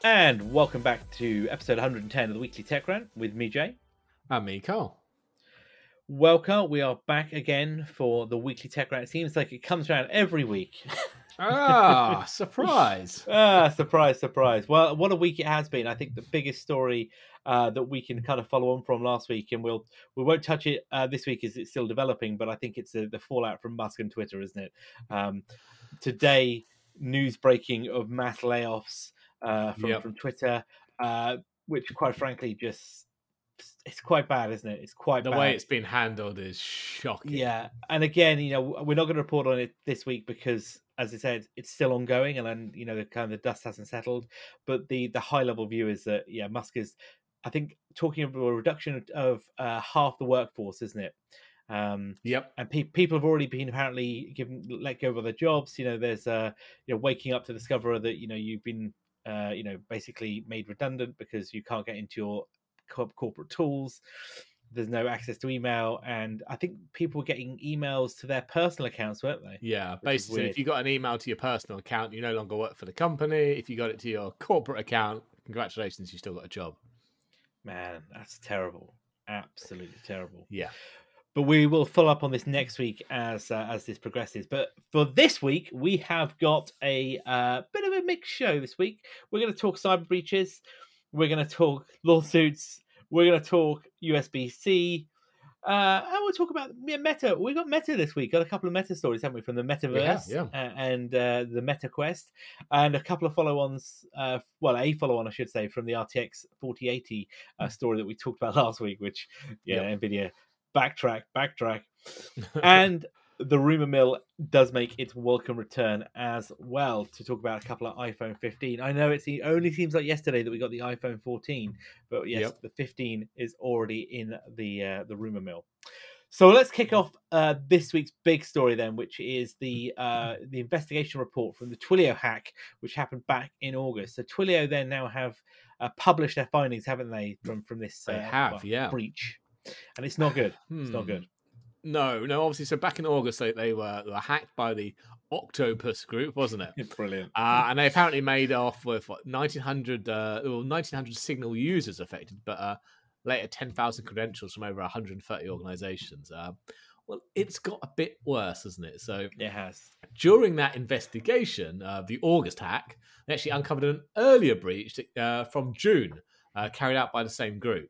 And welcome back to episode 110 of the Weekly Tech Rant with me, Jay. And me, Carl. Welcome. We are back again for the Weekly Tech Rant. It seems like it comes around every week. Surprise. Surprise, surprise. Well, what a week it has been. I think the biggest story that we can kind of follow on from last week, and we won't touch it this week as it's still developing, but I think it's the fallout from Musk and Twitter, isn't it? Today, news breaking of mass layoffs from Twitter, which quite frankly it's quite bad, isn't it? It's quite the bad. way it's been handled is shocking. Yeah, and again, we're not going to report on it this week because, as I said, it's still ongoing, and then the dust hasn't settled. But the high level view is that Musk is, I think, talking about a reduction of half the workforce, isn't it? Yep. And people have already been apparently let go of their jobs. There's waking up to discover that you've been basically made redundant because you can't get into your corporate tools. There's no access to email, and I think people were getting emails to their personal accounts, weren't they? Yeah, basically, if you got an email to your personal account, you no longer work for the company. If you got it to your corporate account, congratulations, you still got a job. Man, that's terrible. Absolutely terrible. Yeah. But we will follow up on this next week as this progresses. But for this week, we have got a bit of a mixed show this week. We're going to talk cyber breaches. We're going to talk lawsuits. We're going to talk USB-C. And we'll talk about Meta. We got Meta this week. Got a couple of Meta stories, haven't we, from the Metaverse and the Meta Quest, and a couple of follow-ons. A follow-on, I should say, from the RTX 4080 story that we talked about last week. Which, Nvidia backtrack, and the rumor mill does make its welcome return as well to talk about a couple of iPhone 15. I know it only seems like yesterday that we got the iPhone 14, but yes, the 15 is already in the rumor mill. So let's kick off this week's big story then, which is the investigation report from the Twilio hack, which happened back in August. So Twilio then now have published their findings, haven't they, from this breach? And it's not good. It's not good. No, obviously. So back in August, they were hacked by the Octopus Group, wasn't it? Brilliant. And they apparently made off with 1,900 Signal users affected, but later 10,000 credentials from over 130 organizations. Well, it's got a bit worse, hasn't it? So it has. During that investigation, the August hack, they actually uncovered an earlier breach from June, carried out by the same group.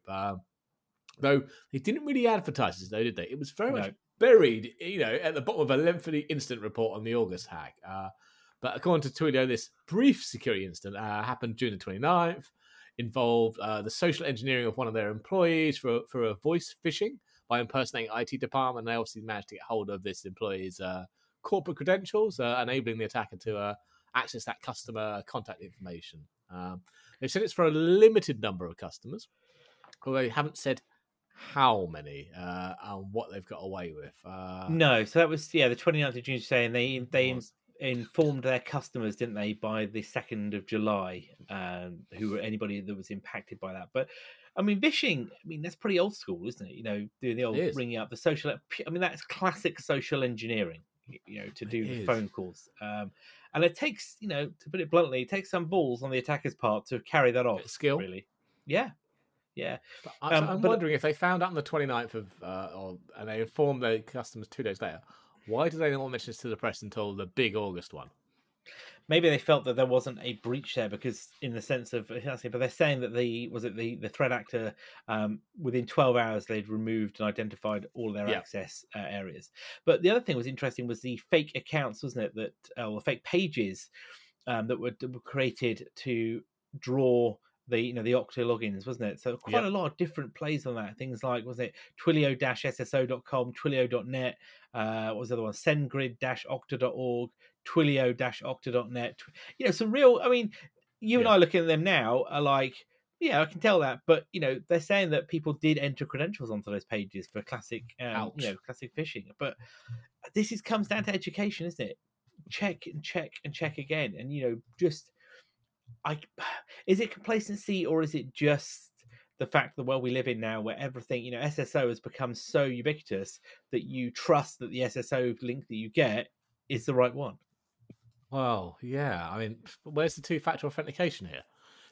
Though they didn't really advertise this, though, did they? It was very much buried, at the bottom of a lengthy incident report on the August hack. But according to Twilio, this brief security incident happened June the 29th, involved the social engineering of one of their employees for a voice phishing by impersonating IT department. They obviously managed to get hold of this employee's corporate credentials, enabling the attacker to access that customer contact information. They've said it's for a limited number of customers, although they haven't said how many and what they've got away with. No, so that was the 29th of June saying they informed their customers, didn't they, by the 2nd of July, who were anybody that was impacted by that. But I mean, phishing, that's pretty old school, isn't it? Doing the old ringing up the social. That's classic social engineering. To do the phone calls, and it takes, to put it bluntly, it takes some balls on the attacker's part to carry that off. Skill, really. Yeah. But I'm wondering if they found out on the 29th and they informed their customers 2 days later, why did they not mention this to the press until the big August one? Maybe they felt that there wasn't a breach there because, in the sense of, but they're saying that the threat actor, within 12 hours they'd removed and identified all their access areas. But the other thing was interesting was the fake accounts, wasn't it? Or fake pages that were created to draw the Okta logins, wasn't it? So quite a lot of different plays on that. Things like, was it Twilio-sso.com, Twilio.net, what was the other one? SendGrid-Okta.org, Twilio-Okta.net. Some real, you and I looking at them now are like, I can tell that, but they're saying that people did enter credentials onto those pages for classic, classic phishing. But this comes down to education, isn't it? Check and check and check again, and is it complacency or is it just the fact that the world we live in now, where everything, SSO has become so ubiquitous that you trust that the SSO link that you get is the right one? Well, yeah. Where's the two-factor authentication here?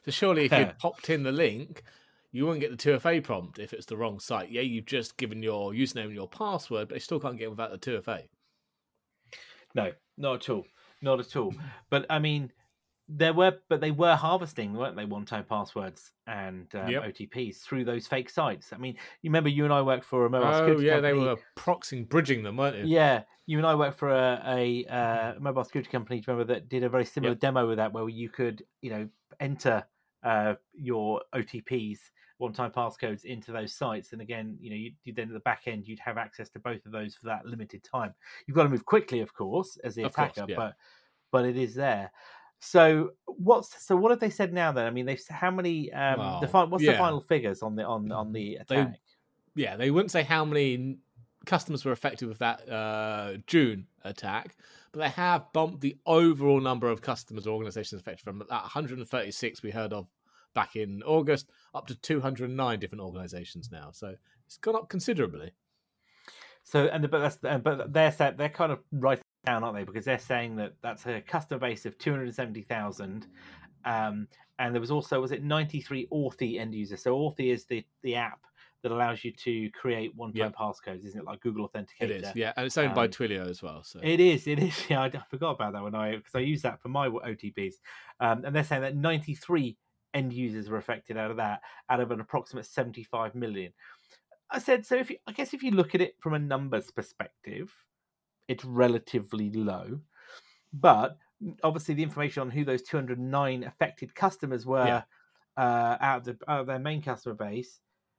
So surely if you'd popped in the link, you wouldn't get the 2FA prompt if it's the wrong site. Yeah, you've just given your username and your password, but they still can't get without the 2FA. No, not at all. Not at all. But I mean, they were harvesting, weren't they, one-time passwords and OTPs through those fake sites. I mean, you remember you and I worked for a mobile security company. They were bridging them, weren't they? Yeah, you and I worked for a mobile security company. Do you remember that did a very similar demo with that, where you could, enter your OTPs, one-time passcodes into those sites, and again, you then at the back end you'd have access to both of those for that limited time. You've got to move quickly, of course, as the attacker, but it is there. So what have they said now then? I mean, how many? The final figures on the attack? They wouldn't say how many customers were affected with that June attack, but they have bumped the overall number of customers or organizations affected from that 136 we heard of back in August up to 209 different organizations now. So it's gone up considerably. So but they're kind of right down, aren't they? Because they're saying that that's a customer base of 270,000. And there was also, was it 93 Authy end users? So Authy is the app that allows you to create one-time passcodes, isn't it? Like Google Authenticator. It is, yeah, and it's owned by Twilio as well. So it is. Yeah, I forgot about that because I use that for my OTPs. And they're saying that 93 end users were affected out of an approximate 75 million. I said, so if you look at it from a numbers perspective, it's relatively low, but obviously the information on who those 209 affected customers were out of their main customer base.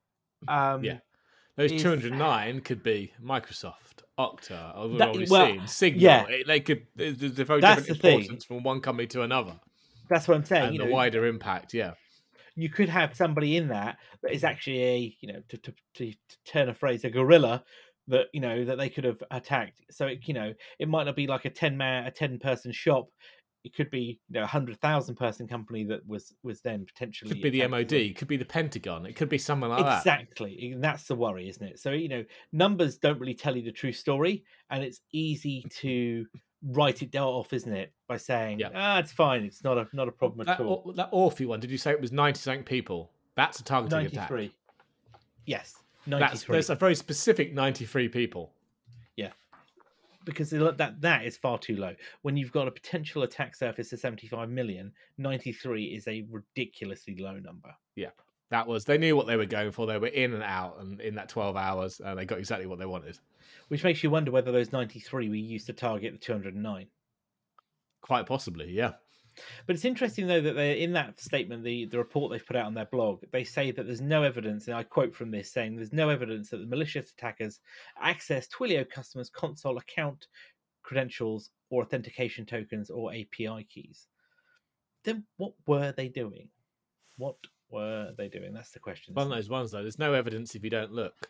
Those 209 could be Microsoft, Okta, Signal. Yeah. They could. There's a very different importance from one company to another. That's what I'm saying. And the wider impact, you could have somebody in that is actually to turn a phrase, a gorilla that that they could have attacked. So it might not be like a 10-person shop. It could be 100,000 person company that was then potentially could be the MOD, it could be the Pentagon, it could be someone like that. Exactly, and that's the worry, isn't it? So numbers don't really tell you the true story, and it's easy to write it off, isn't it, by saying it's fine, it's not a problem at all. That Authy one, did you say it was 90-something people? That's a targeting 93. Attack. Yes, 93. That's a very specific 93 people. Yeah. Because that is far too low. When you've got a potential attack surface of 75 million, 93 is a ridiculously low number. Yeah, they knew what they were going for. They were in and out, and in that 12 hours, and they got exactly what they wanted. Which makes you wonder whether those 93 were used to target the 209. Quite possibly, yeah. But it's interesting, though, that they're in that statement, the report they've put out on their blog, they say that there's no evidence, and I quote from this, saying there's no evidence that the malicious attackers accessed Twilio customers' console account credentials or authentication tokens or API keys. Then what were they doing? That's the question. One of those ones, though, there's no evidence if you don't look.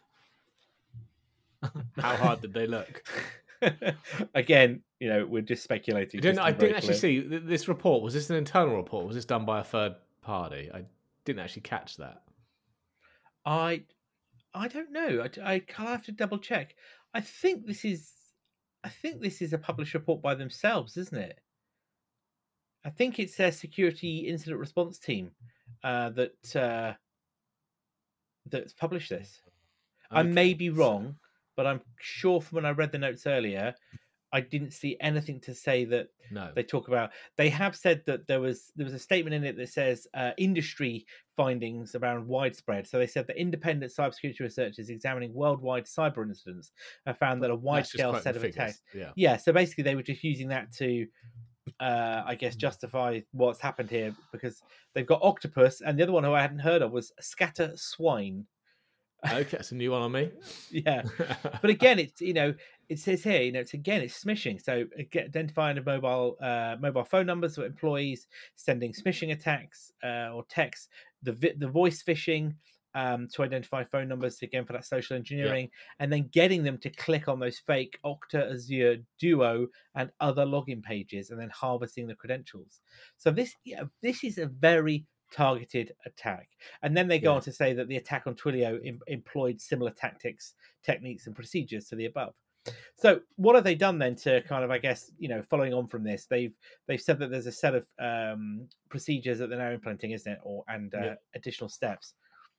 How hard did they look? Again, we're just speculating. I didn't actually see this report. Was this an internal report? Was this done by a third party? I didn't actually catch that. I don't know. I have to double check. I think this is a published report by themselves, isn't it? I think it's their security incident response team that's published this. Okay. I may be wrong, but I'm sure from when I read the notes earlier, I didn't see anything to say that they talk about. They have said that there was a statement in it that says industry findings around widespread. So they said that independent cybersecurity researchers examining worldwide cyber incidents have found that a wide-scale set of attacks. Yeah. So basically, they were just using that to, I guess, justify what's happened here, because they've got Octopus, and the other one who I hadn't heard of was Scatter Swine. Okay, that's a new one on me. Yeah, but again, it's it says here, it's smishing. So identifying mobile phone numbers of employees, sending smishing attacks or texts, the voice phishing to identify phone numbers, again for that social engineering, and then getting them to click on those fake Okta, Azure, Duo, and other login pages, and then harvesting the credentials. So this is a very targeted attack. And then they go on to say that the attack on Twilio employed similar tactics, techniques, and procedures to the above. So what have they done then to kind of, I guess, following on from this, they've said that there's a set of procedures that they're now implementing, isn't it, additional steps.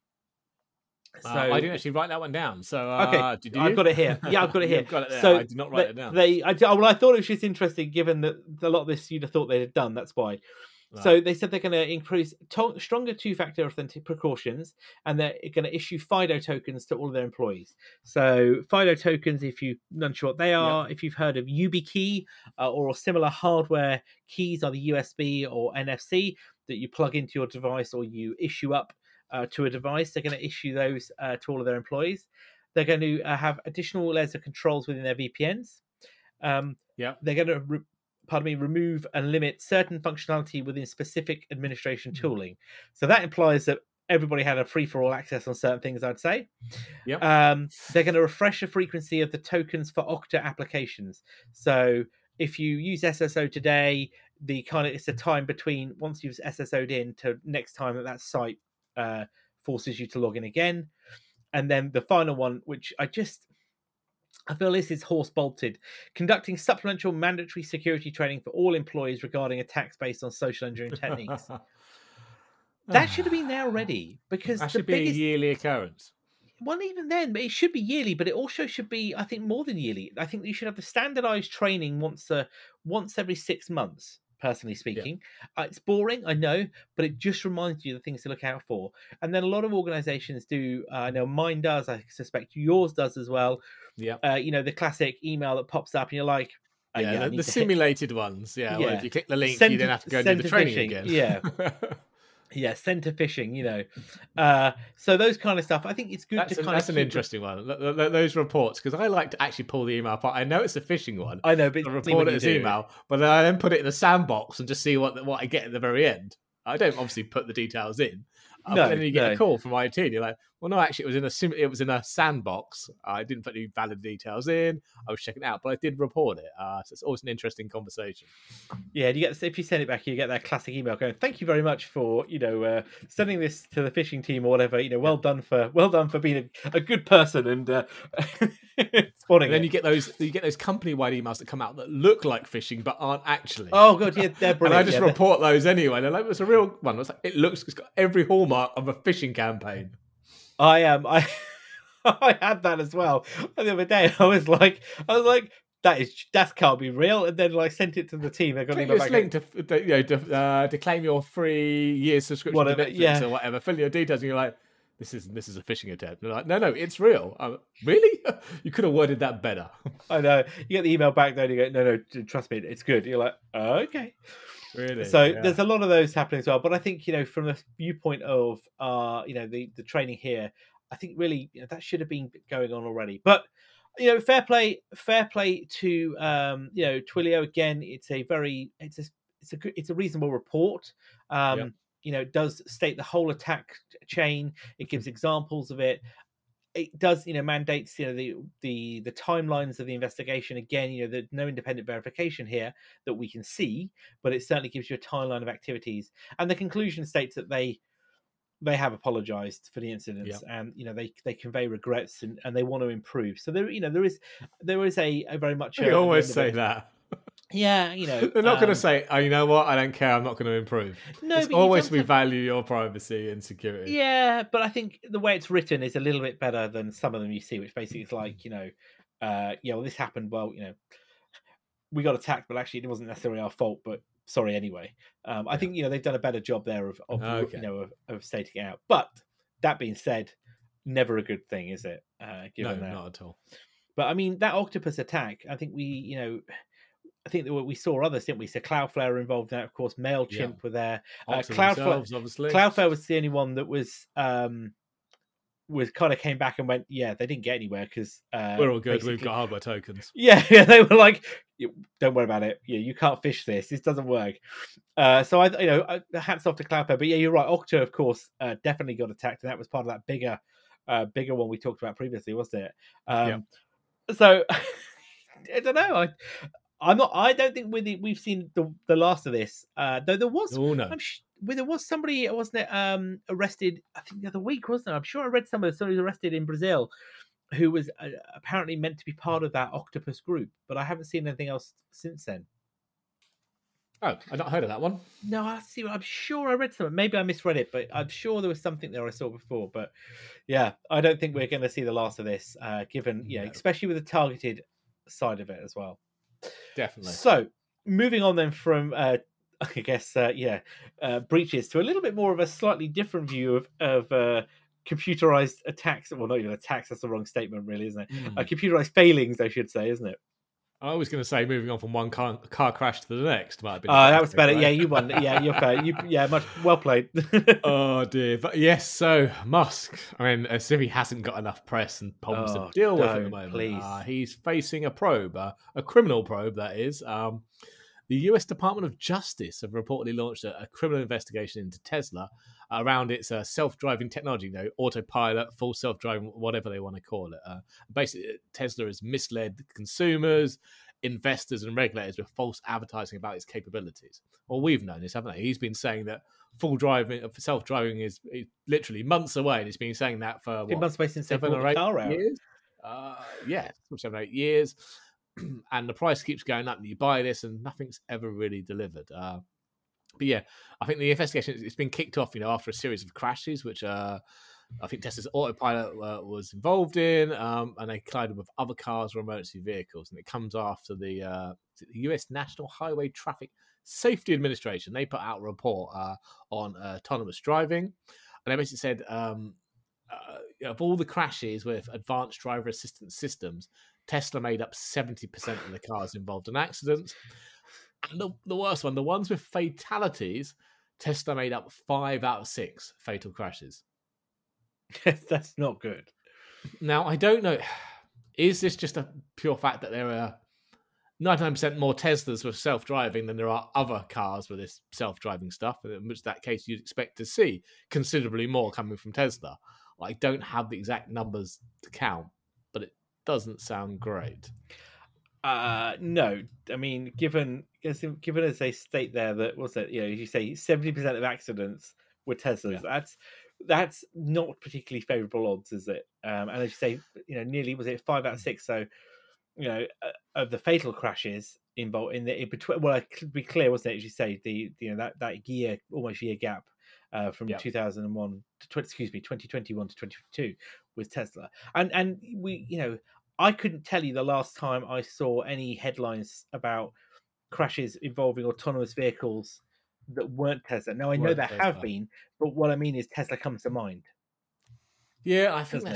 So I didn't actually write that one down. So okay, did you? I've got it here. Yeah, I've got it here. Got it there. So I did not write it down. I thought it was just interesting, given that a lot of this you'd have thought they'd have done. That's why. Right. So they said they're going to increase stronger two-factor authentic precautions, and they're going to issue FIDO tokens to all of their employees. So FIDO tokens, if you're not sure what they are, if you've heard of YubiKey or similar hardware keys, either USB or NFC, that you plug into your device or you issue up to a device, they're going to issue those to all of their employees. They're going to have additional layers of controls within their VPNs. They're going to remove and limit certain functionality within specific administration tooling. So that implies that everybody had a free-for-all access on certain things, I'd say. They're going to refresh the frequency of the tokens for Okta applications. So if you use SSO today, it's the time between once you've SSO'd in to next time that site forces you to log in again. And then the final one, which I feel this is horse bolted, conducting supplemental mandatory security training for all employees regarding attacks based on social engineering techniques. That should have been there already, because that should be a yearly occurrence. Well, even then, it should be yearly, but it also should be, I think, more than yearly. I think you should have the standardized training once every 6 months. Personally speaking, it's boring, I know, but it just reminds you the things to look out for. And then a lot of organizations do. I know mine does. I suspect yours does as well. The classic email that pops up and you're like, the simulated ones. Where if you click the link, you then have to go and do the training again. Send to phishing, so those kind of stuff. I think it's good that's an interesting one. Those reports, because I like to actually pull the email apart. I know it's a phishing one. I know, but I report it as email, but then I then put it in a sandbox and just see what I get at the very end. I don't obviously put the details in. But then you get a call from IT and you're like, well, no, actually it was in a sandbox. I didn't put any valid details in. I was checking it out, but I did report it. So it's always an interesting conversation. Yeah, if you send it back, you get that classic email going, thank you very much for sending this to the phishing team or whatever. Well done for being a good person and spawning. And then you get those company-wide emails that come out that look like phishing but aren't actually. Oh god, yeah, they're brilliant. And I just report those anyway. They're like, it's a real one. It's got every hallmark of a phishing campaign. I had that as well. The other day, I was like, that can't be real, and then sent it to the team. They got an email link to claim your 3 years subscription to Netflix or whatever. Fill your details, and you're like, this is a phishing attempt. And they're like, no, it's real. Really? You could have worded that better. I know. You get the email back, then you go, no, trust me, it's good. You're like, okay. Really? So there's a lot of those happening as well. But I think, from the viewpoint of, the training here, I think really that should have been going on already. But, fair play to, Twilio. Again, it's a reasonable report. It does state the whole attack chain. It gives examples of it. It does, mandates, the timelines of the investigation. Again, there's no independent verification here that we can see, but it certainly gives you a timeline of activities. And the conclusion states that they have apologized for the incidents, and they convey regrets and they want to improve. So there is a very much. They always say that. Yeah, they're not going to say, "Oh, you know what? I don't care. I'm not going to improve." No, it's always we value your privacy and security. Yeah, but I think the way it's written is a little bit better than some of them you see, which basically is like, well, this happened. Well, we got attacked, but actually it wasn't necessarily our fault. But sorry anyway. I think they've done a better job there of stating it out. But that being said, never a good thing, is it? Given that, not at all. But I mean, that octopus attack, I think I think that we saw others, didn't we? So Cloudflare were involved in that, of course. MailChimp were there. Cloudflare, obviously. Cloudflare was the only one that was kind of came back and went, yeah, they didn't get anywhere because we're all good. We've got hardware tokens. Yeah, they were like, don't worry about it. You can't fish this. This doesn't work. So hats off to Cloudflare. But yeah, you're right. Okta, of course, definitely got attacked, and that was part of that bigger one we talked about previously, wasn't it? So I don't know. I don't think we've seen the last of this. Though there was, there was somebody, wasn't it, arrested? I think the other week, wasn't it? I'm sure I read somebody was arrested in Brazil who was apparently meant to be part of that octopus group, but I haven't seen anything else since then. Oh, I've not heard of that one. No, I'm sure I read something. Maybe I misread it, but I'm sure there was something there I saw before. But yeah, I don't think we're going to see the last of this, given, No. especially with the targeted side of it as well. Definitely. So moving on then from, I guess, breaches to a little bit more of a slightly different view of computerized attacks. Well, not even attacks, that's the wrong statement, really, isn't it? Computerized failings, I should say, isn't it? I was going to say moving on from one car crash to the next might have been. That was better. Yeah, you won. Yeah, you're fair. Much well played. Oh dear, but yes. So Musk, I mean, as if he hasn't got enough press and problems to deal with at the moment. Please. He's facing a probe, a criminal probe, that is. The US Department of Justice have reportedly launched a criminal investigation into Tesla around its self-driving technology, autopilot, full self-driving, whatever they want to call it. Basically, Tesla has misled consumers, investors, and regulators with false advertising about its capabilities. Well, we've known this, haven't we? He's been saying that self-driving is literally months away, and he's been saying that for months away since 7 or 8 years. 7 or 8 years. And the price keeps going up, and you buy this, and nothing's ever really delivered. But yeah, I think the investigation, it's been kicked off, after a series of crashes, which I think Tesla's autopilot was involved in, and they collided with other cars or emergency vehicles. And it comes after the US National Highway Traffic Safety Administration. They put out a report on autonomous driving, and they basically said of all the crashes with advanced driver assistance systems, Tesla made up 70% of the cars involved in accidents. And the worst one, the ones with fatalities, Tesla made up 5 out of 6 fatal crashes. That's not good. Now, I don't know. Is this just a pure fact that there are 99% more Teslas with self-driving than there are other cars with this self-driving stuff? In which that case, you'd expect to see considerably more coming from Tesla. I don't have the exact numbers to count, but it doesn't sound great. No, I mean, given as they state there that you say 70% of accidents were Teslas. Yeah. That's not particularly favourable odds, is it? And as you say, nearly 5 out of 6. So, of the fatal crashes involved in between. Well, to be clear, wasn't it? As you say, that almost year gap from 2001 to 2021 to 2022 with Tesla, and we I couldn't tell you the last time I saw any headlines about crashes involving autonomous vehicles that weren't Tesla. Now, I know there have been, but what I mean is Tesla comes to mind. Yeah, I think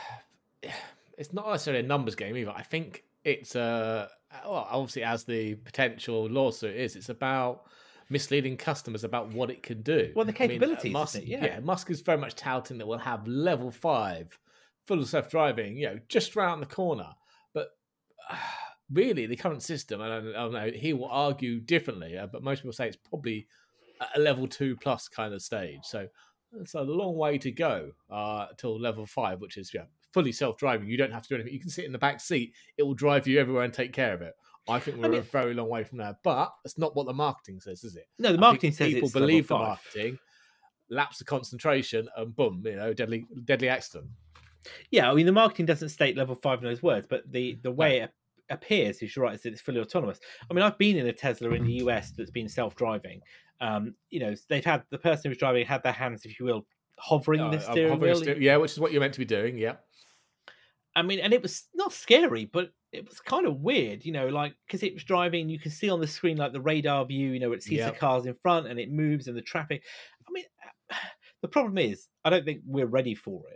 it's not necessarily a numbers game either. I think it's obviously, as the potential lawsuit is, it's about misleading customers about what it can do. Well, the capabilities, Musk, isn't it? Yeah, Musk is very much touting that we'll have level 5 full self-driving, just around the corner. But really, the current system, I don't know, he will argue differently, but most people say it's probably a level 2 plus kind of stage. So it's a long way to go till level 5, which is fully self-driving. You don't have to do anything. You can sit in the back seat. It will drive you everywhere and take care of it. I think we're a very long way from that. But that's not what the marketing says, is it? No, the marketing says people believe the marketing, lapse of concentration, and boom, deadly accident. Yeah, I mean, the marketing doesn't state level 5 in those words, but the way it appears, is you're right, is that it's fully autonomous. I mean, I've been in a Tesla in the US that's been self-driving. They've had the person who's driving had their hands, if you will, hovering the steering wheel. Yeah, which is what you're meant to be doing. Yeah. I mean, and it was not scary, but it was kind of weird, because it was driving. You can see on the screen the radar view. It sees the cars in front and it moves and the traffic. I mean, the problem is, I don't think we're ready for it.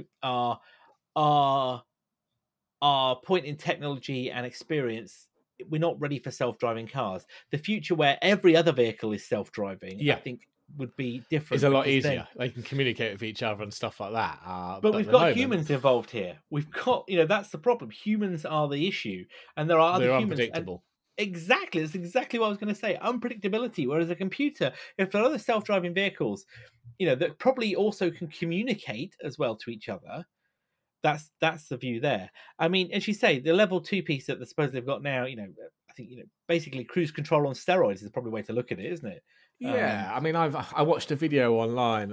Our point in technology and experience, we're not ready for self-driving cars. The future where every other vehicle is self-driving, I think, would be different. It's a lot easier. They can communicate with each other and stuff like that. But we've got humans involved here. We've got, that's the problem. Humans are the issue, and there are other humans. Unpredictable. Exactly. That's exactly what I was going to say. Unpredictability. Whereas a computer, if there are other self-driving vehicles, that probably also can communicate as well to each other. That's the view there. I mean, as you say, the level 2 piece that supposedly they've got now, I think basically cruise control on steroids is probably the way to look at it, isn't it? Yeah, I mean, I watched a video online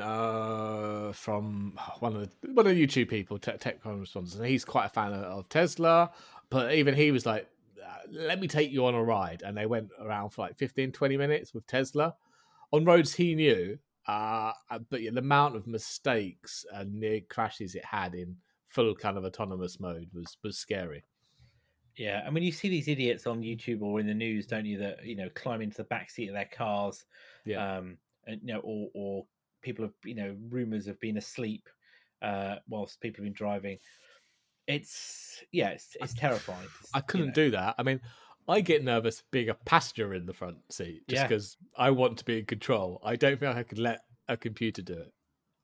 from one of the YouTube people, Tech Correspondents, and he's quite a fan of Tesla. But even he was like, "Let me take you on a ride," and they went around for like 15, 20 minutes with Tesla on roads he knew. But the amount of mistakes and near crashes it had in full kind of autonomous mode was scary. Yeah, I mean, you see these idiots on YouTube or in the news, don't you? That climb into the backseat of their cars, Yeah. and or people have rumors of being asleep whilst people have been driving. It's terrifying. I couldn't do that. I mean, I get nervous being a passenger in the front seat just because I want to be in control. I don't think I could let a computer do it.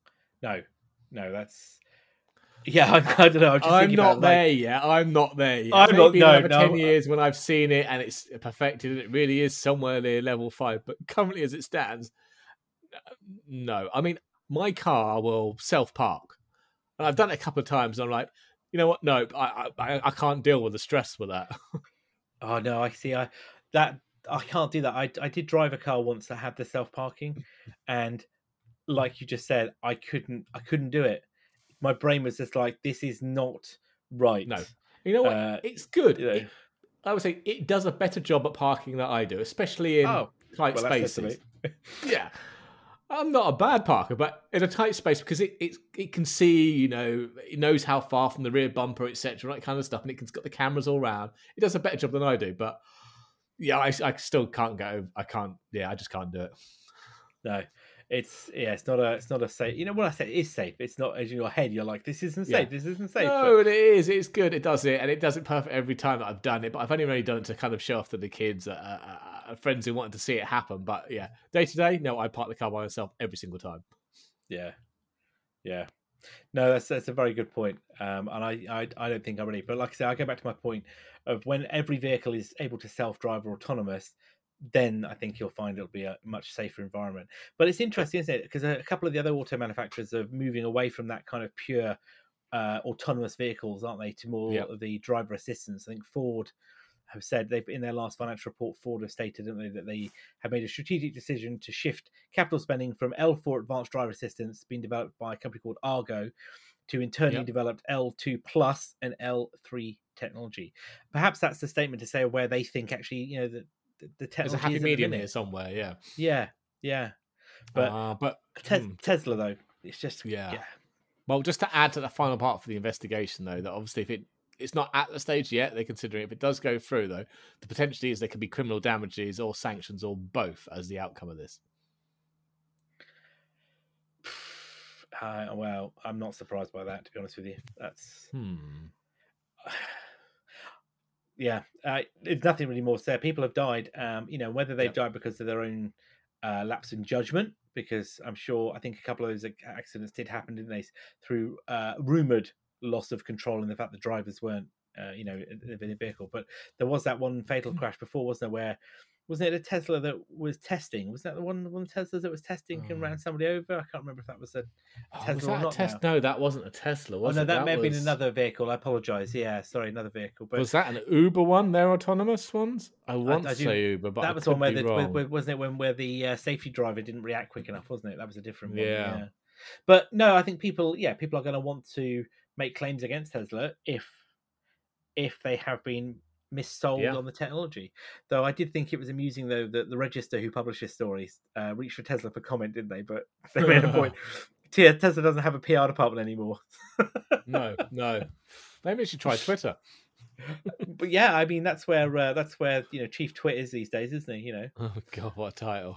No, that's I don't know. I'm not there yet. I'm not there yet. I'm Maybe not. in another 10 years when I've seen it and it's perfected, it really is somewhere near level 5. But currently, as it stands, no. I mean, my car will self-park, and I've done it a couple of times. And I'm like, you know what? No, I can't deal with the stress with that. Oh no, I see. I can't do that. I did drive a car once that had the self-parking, and like you just said, I couldn't do it. My brain was just like, this is not right. No, you know what? It's good. I would say it does a better job at parking than I do, especially in tight spaces. Yeah, I'm not a bad parker, but in a tight space because it can see, it knows how far from the rear bumper, etc., that kind of stuff, and it's got the cameras all around. It does a better job than I do, but yeah, I still can't go. I can't. Yeah, I just can't do it. No. It's not a safe. You know what I said? It is safe. It's not as in your head. You're like, this isn't safe. This isn't safe. No, but it is. It's good. It does it, and it does it perfect every time that I've done it. But I've only really done it to kind of show off to the kids, friends who wanted to see it happen. But yeah, day to day, no, I park the car by myself every single time. Yeah. No, that's a very good point. And I don't think I'm ready. But like I said, I go back to my point of when every vehicle is able to self-drive or autonomous, then I think you'll find it'll be a much safer environment. But it's interesting, isn't it? Because a couple of the other auto manufacturers are moving away from that kind of pure autonomous vehicles, aren't they, to more of the driver assistance. I think Ford have said they've in their last financial report, Ford have stated, didn't they, that they have made a strategic decision to shift capital spending from L4 advanced driver assistance being developed by a company called Argo to internally developed L2 Plus and L3 technology. Perhaps that's the statement to say where they think actually, the technology there's a happy medium here somewhere. Yeah. But Tesla though, it's just Well, just to add to the final part for the investigation though, that obviously if it's not at the stage yet, they're considering if it does go through though, the potential is there could be criminal damages or sanctions or both as the outcome of this. Well, I'm not surprised by that, to be honest with you. That's there's nothing really more to say. People have died. Whether they've died because of their own lapse in judgment, because I think a couple of those accidents did happen, didn't they, through rumored loss of control and the fact the drivers weren't, in a vehicle. But there was that one fatal crash before, wasn't there? Where wasn't it a Tesla that was testing? Was that the one of the Teslas that was testing and ran somebody over? I can't remember if that was a Tesla or not. No, that wasn't a Tesla. Was it? That may have been another vehicle. I apologise. Yeah, sorry, another vehicle. But was that an Uber one? Their autonomous ones? I want to say Uber, but that was one where wasn't it where the safety driver didn't react quick enough, wasn't it? That was a different one. Yeah. But no, I think people are going to want to make claims against Tesla if they have been missold on the technology. Though I did think it was amusing though that the Register who published this story reached for Tesla for comment, didn't they? But they made a point. Tesla doesn't have a PR department anymore. No. Maybe we should try Twitter. But yeah, I mean that's where Chief Twit is these days, isn't he? Oh God, what a title!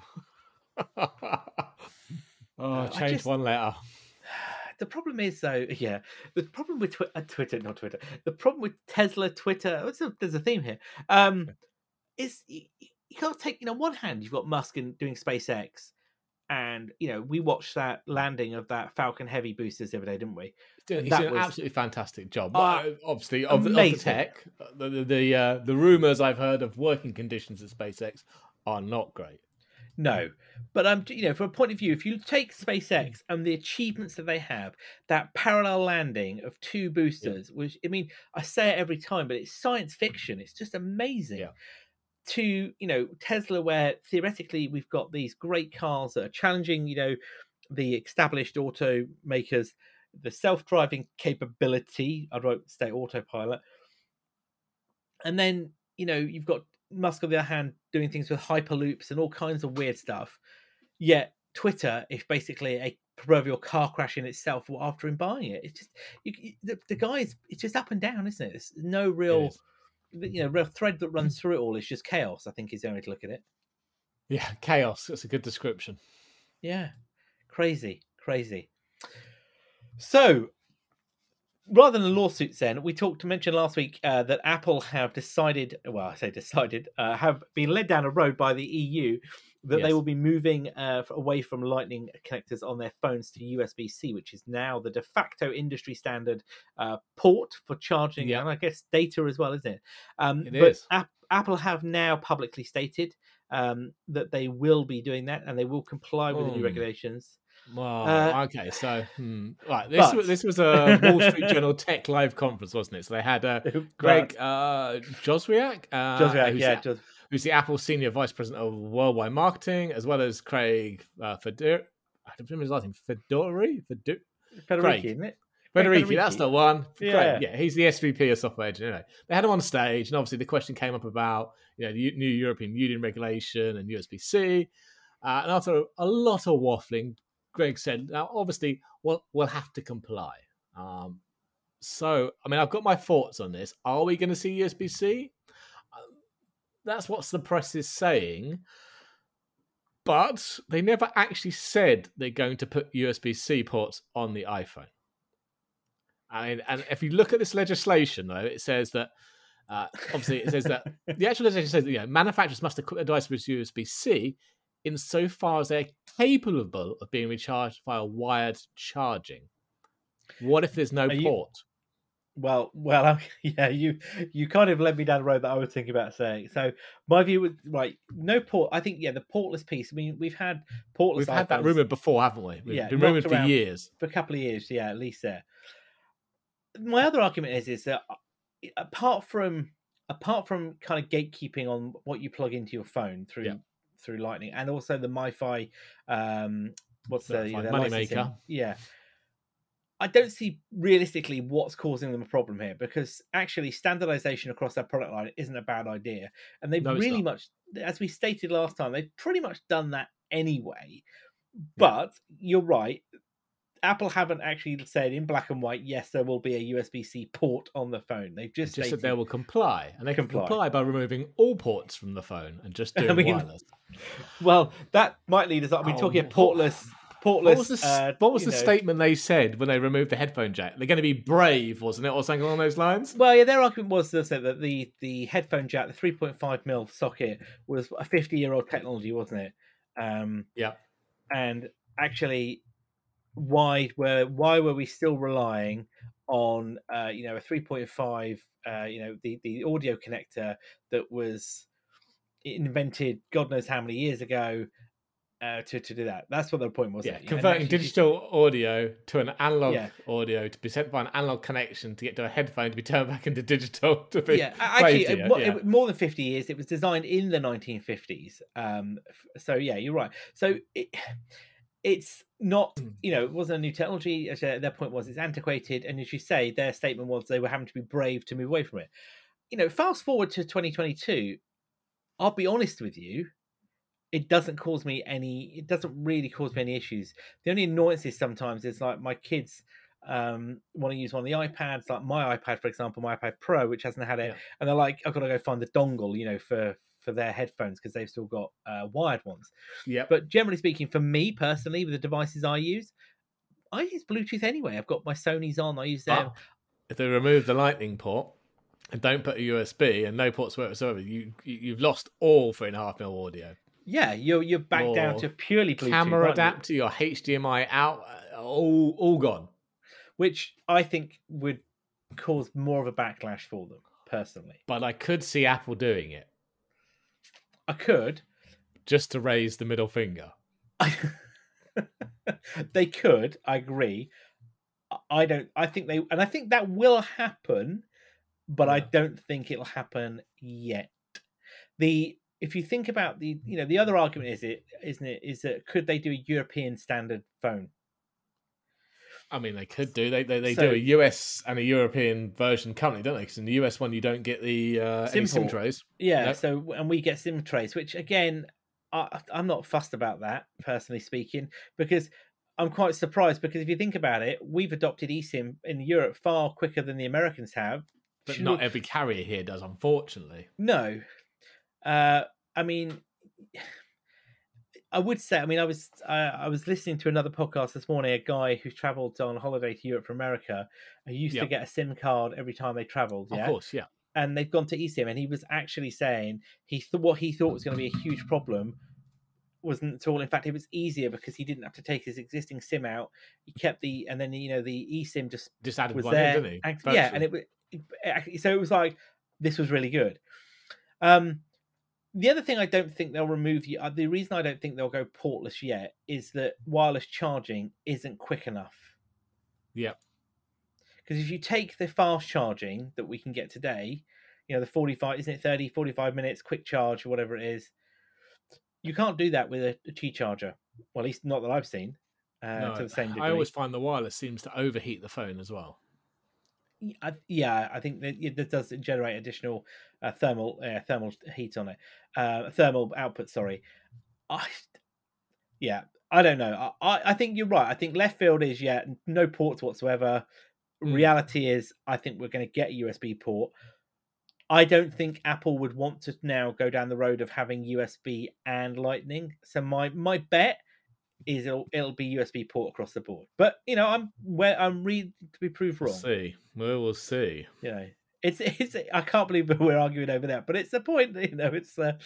Change one letter. The problem is though, the problem with Twitter, not Twitter. The problem with Tesla, Twitter. There's a theme here. Is you can't take. On one hand, you've got Musk doing SpaceX, and we watched that landing of that Falcon Heavy boosters the other day, didn't we? He's done an absolutely fantastic job. Obviously, of the tech, the rumors I've heard of working conditions at SpaceX are not great. No, but from a point of view, if you take SpaceX and the achievements that they have, that parallel landing of 2 boosters, which I say it every time, but it's science fiction. It's just amazing. to, Tesla, where theoretically we've got these great cars that are challenging, the established automakers, the self-driving capability, I won't say autopilot. And then, you've got Musk on the other hand doing things with hyperloops and all kinds of weird stuff. Yet Twitter is basically a proverbial car crash in itself after him buying it. It's just the guy's, it's just up and down, isn't it? There's no real, real thread that runs through it all. It's just chaos, I think, is the only way to look at it. Yeah, chaos. That's a good description. Yeah, crazy. So, rather than lawsuits, then we mentioned last week that Apple have decided. Well, I say decided, have been led down a road by the EU that they will be moving away from Lightning connectors on their phones to USB-C, which is now the de facto industry standard port for charging, and I guess data as well, isn't it? It is. Apple have now publicly stated that they will be doing that, and they will comply with the new regulations. Well, okay, so right, this was a Wall Street Journal Tech Live conference, wasn't it? So they had Greg Joswiak, who's the Apple Senior Vice President of Worldwide Marketing, as well as Craig Federici, I don't remember his last name, Federici, isn't it? Federici, that's the one. Yeah. Great. Yeah, he's the SVP of software engineering. Anyway, they had him on stage, and obviously the question came up about the new European Union regulation and USB-C, and after a lot of waffling, Greg said, now, obviously, we'll have to comply. So, I mean, I've got my thoughts on this. Are we going to see USB-C? That's what the press is saying. But they never actually said they're going to put USB-C ports on the iPhone. I mean, and if you look at this legislation, though, it says that, obviously, it says that the actual legislation says that manufacturers must equip their device with USB-C insofar as they're capable of being recharged via wired charging. What if there's no port? Well, yeah, you kind of led me down the road that I was thinking about saying. So my view was no port. I think the portless piece. I mean, we've had portless. We've had that rumoured before, haven't we? We've been rumoured for years, for a couple of years. Yeah, at least there. My other argument is that apart from kind of gatekeeping on what you plug into your phone through Lightning, and also the MiFi, what's the moneymaker? Yeah, I don't see realistically what's causing them a problem here, because actually standardization across their product line isn't a bad idea, and they've really much, as we stated last time, they've pretty much done that anyway. But you're right. Apple haven't actually said in black and white, yes, there will be a USB-C port on the phone. They've just said they will comply. And they can comply by removing all ports from the phone and just doing wireless. Well, that might lead us up. We're talking portless. What was the statement they said when they removed the headphone jack? They're going to be brave, wasn't it? Or something along those lines? Well, yeah, their argument was that the headphone jack, the 3.5mm socket, was a 50-year-old technology, wasn't it? And actually, why were we still relying on a 3.5 the audio connector that was invented God knows how many years ago to do that? That's what the point was. Converting digital audio to an analog audio to be sent by an analog connection to get to a headphone to be turned back into digital to be more than 50 years. It was designed in the 1950s. So yeah, you're right. So it's not, it wasn't a new technology. Actually, their point was it's antiquated, and as you say, their statement was they were having to be brave to move away from it. Fast forward to 2022, I'll be honest with you, it doesn't really cause me any issues. The only annoyances sometimes is like my kids want to use one of the iPads, like my iPad, for example, my iPad Pro, which hasn't had it, and they're like, I've got to go find the dongle, for their headphones because they've still got wired ones. Yeah. But generally speaking, for me personally, with the devices I use Bluetooth anyway. I've got my Sonys on. I use them. If they remove the Lightning port and don't put a USB and no ports whatsoever, you've lost all 3.5mm audio. Yeah, you're back down to purely Bluetooth. Camera adapter, your HDMI out, all gone. Which I think would cause more of a backlash for them, personally. But I could see Apple doing it. I could. Just to raise the middle finger. They could, I agree. I think that will happen, but I don't think it'll happen yet. if you think about the other argument is that could they do a European standard phone? I mean, they could do. They So do a US and a European version currently, don't they? Because in the US one, you don't get the any SIM simple, trays. yeah. No. So and we get SIM trays, which again, I'm not fussed about that personally speaking, because I'm quite surprised because if you think about it, we've adopted eSIM in Europe far quicker than the Americans have. But not every carrier here does, unfortunately. No. I mean, I would say, I mean, I was listening to another podcast this morning, a guy who travelled on holiday to Europe from America, who used to get a SIM card every time they travelled. Yeah? Of course, yeah. And they've gone to eSIM, and he was actually saying what he thought was going to be a huge problem wasn't at all. In fact, it was easier because he didn't have to take his existing SIM out. He kept and then the eSIM just added was one there. in, didn't he? Virtually. Yeah, and so it was like this was really good. The other thing I don't think they'll remove the reason I don't think they'll go portless yet is that wireless charging isn't quick enough. Yeah. Because if you take the fast charging that we can get today, the 45, isn't it 30, 45 minutes, quick charge or whatever it is, you can't do that with a Qi charger. Well, at least not that I've seen to the same degree. I always find the wireless seems to overheat the phone as well. I think that does generate additional thermal heat on it, thermal output. Sorry, I don't know. I think you're right. I think left field is no ports whatsoever. Reality is, I think we're going to get a USB port. I don't think Apple would want to now go down the road of having USB and Lightning. So my bet is it'll be USB port across the board. But I'm ready to be proved wrong. We'll see. It's I can't believe we're arguing over that, but it's the point. It's like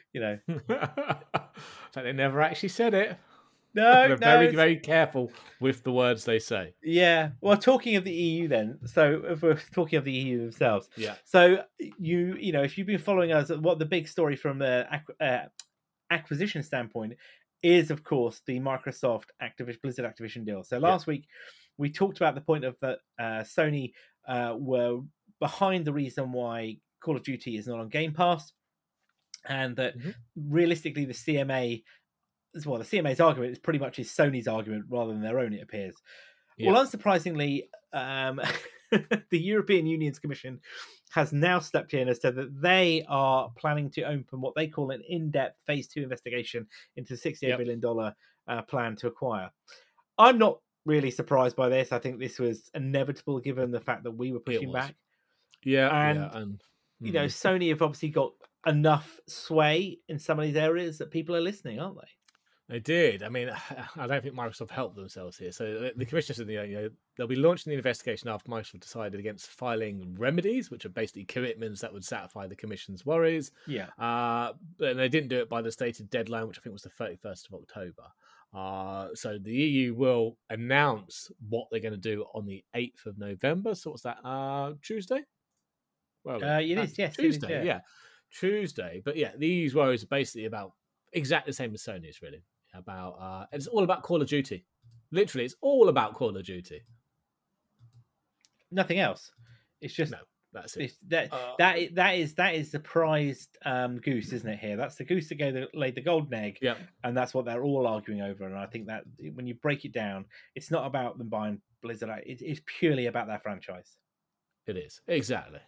they never actually said it. No, very, very careful with the words they say. Yeah. Well, talking of the EU, then. So if we're talking of the EU themselves. Yeah. So if you've been following us, what the big story from the acquisition standpoint is, of course, the Microsoft Blizzard Activision deal. So last week we talked about the point of that Sony were behind the reason why Call of Duty is not on Game Pass, and that realistically the CMA. Well, the CMA's argument is pretty much Sony's argument rather than their own, it appears. Yeah. Well, unsurprisingly, the European Union's Commission has now stepped in as to that they are planning to open what they call an in-depth Phase 2 investigation into the $68 billion plan to acquire. I'm not really surprised by this. I think this was inevitable given the fact that we were pushing back. Yeah, and Sony have obviously got enough sway in some of these areas that people are listening, aren't they? They did. I mean, I don't think Microsoft helped themselves here. So the commission said, they'll be launching the investigation after Microsoft decided against filing remedies, which are basically commitments that would satisfy the commission's worries. Yeah. But they didn't do it by the stated deadline, which I think was the 31st of October. So the EU will announce what they're going to do on the 8th of November. So what's that? Tuesday? Well, it is, yes. Tuesday, it is, yeah. Tuesday. But yeah, the EU's worries are basically about exactly the same as Sony's, really. It's all about Call of Duty. Literally, it's all about Call of Duty. Nothing else. It's just that's it. That is the prized goose, isn't it? Here, that's the goose that laid the golden egg. Yeah, and that's what they're all arguing over. And I think that when you break it down, it's not about them buying Blizzard. It's purely about their franchise. It is exactly.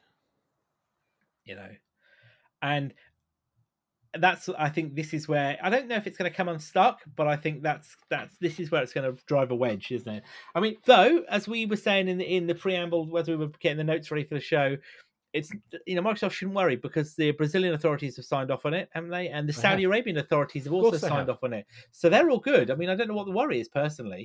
And I think this is where I don't know if it's going to come unstuck, but I think this is where it's going to drive a wedge, isn't it? I mean, though, as we were saying in the preamble, whether we were getting the notes ready for the show, it's Microsoft shouldn't worry because the Brazilian authorities have signed off on it, haven't they? And the Saudi Arabian authorities have also signed off on it, so they're all good. I mean, I don't know what the worry is personally.